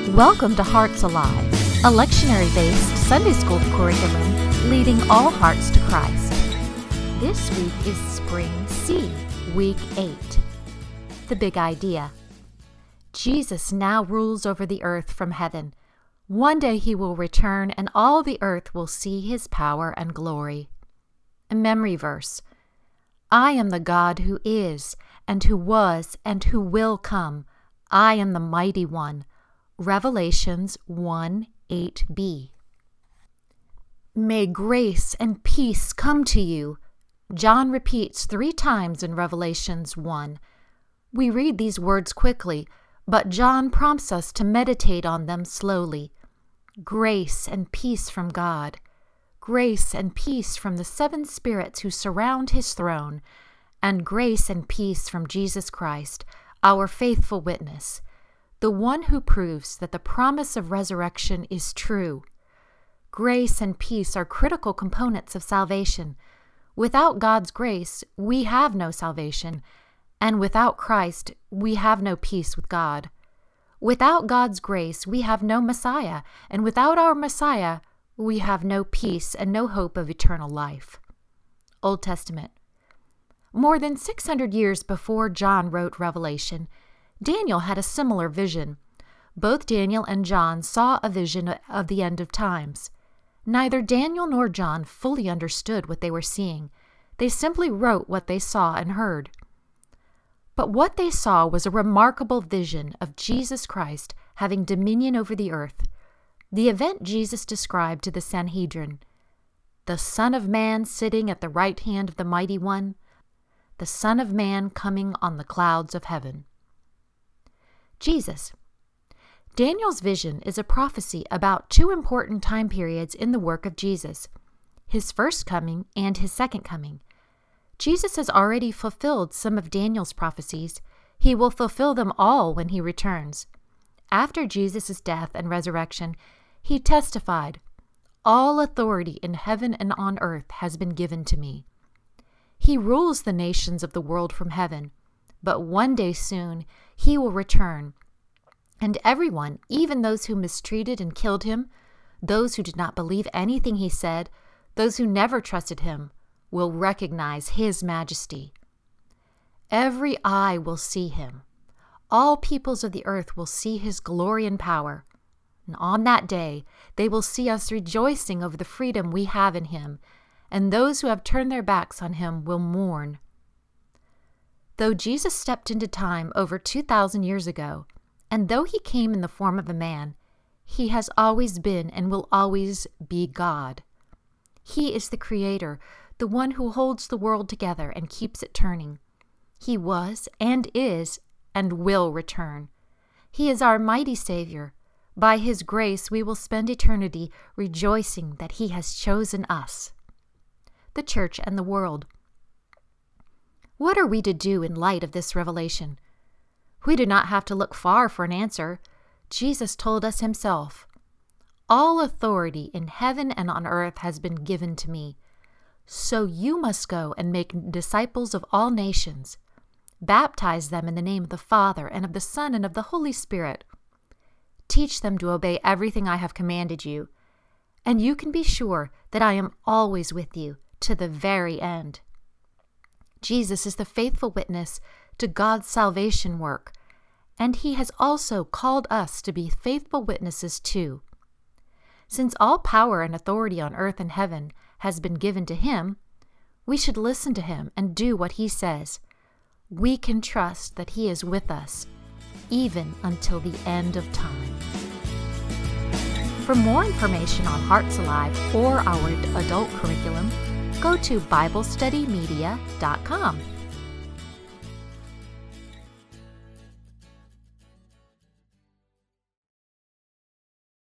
Welcome to Hearts Alive, a lectionary-based Sunday school curriculum leading all hearts to Christ. This week is Spring C, Week 8. The big idea. Jesus now rules over the earth from heaven. One day he will return and all the earth will see his power and glory. A memory verse. I am the God who is, and who was, and who will come. I am the mighty one. Revelations 1:8b. May grace and peace come to you. John repeats 3 times in Revelations 1. We read these words quickly, but John prompts us to meditate on them slowly. Grace and peace from God. Grace and peace from the 7 spirits who surround his throne, and grace and peace from Jesus Christ, our faithful witness, the one who proves that the promise of resurrection is true. Grace and peace are critical components of salvation. Without God's grace, we have no salvation, and without Christ, we have no peace with God. Without God's grace, we have no Messiah, and without our Messiah, we have no peace and no hope of eternal life. Old Testament. More than 600 years before John wrote Revelation, Daniel had a similar vision. Both Daniel and John saw a vision of the end of times. Neither Daniel nor John fully understood what they were seeing. They simply wrote what they saw and heard. But what they saw was a remarkable vision of Jesus Christ having dominion over the earth. The event Jesus described to the Sanhedrin. The Son of Man sitting at the right hand of the Mighty One. The Son of Man coming on the clouds of heaven. Jesus. Daniel's vision is a prophecy about 2 important time periods in the work of Jesus, his first coming and his second coming. Jesus has already fulfilled some of Daniel's prophecies. He will fulfill them all when he returns. After Jesus' death and resurrection, he testified, "All authority in heaven and on earth has been given to me." He rules the nations of the world from heaven, but one day soon he will return, and everyone, even those who mistreated and killed him, those who did not believe anything he said, those who never trusted him, will recognize his majesty. Every eye will see him. All peoples of the earth will see his glory and power. And on that day, they will see us rejoicing over the freedom we have in him, and those who have turned their backs on him will mourn. Though Jesus stepped into time over 2,000 years ago, and though he came in the form of a man, he has always been and will always be God. He is the Creator, the one who holds the world together and keeps it turning. He was and is and will return. He is our mighty Savior. By his grace, we will spend eternity rejoicing that he has chosen us. The church and the world. What are we to do in light of this revelation? We do not have to look far for an answer. Jesus told us himself, "All authority in heaven and on earth has been given to me. So you must go and make disciples of all nations. Baptize them in the name of the Father and of the Son and of the Holy Spirit. Teach them to obey everything I have commanded you. And you can be sure that I am always with you to the very end." Jesus is the faithful witness to God's salvation work, and he has also called us to be faithful witnesses too. Since all power and authority on earth and heaven has been given to him, we should listen to him and do what he says. We can trust that he is with us, even until the end of time. For more information on Hearts Alive or our adult curriculum, go to BibleStudyMedia.com.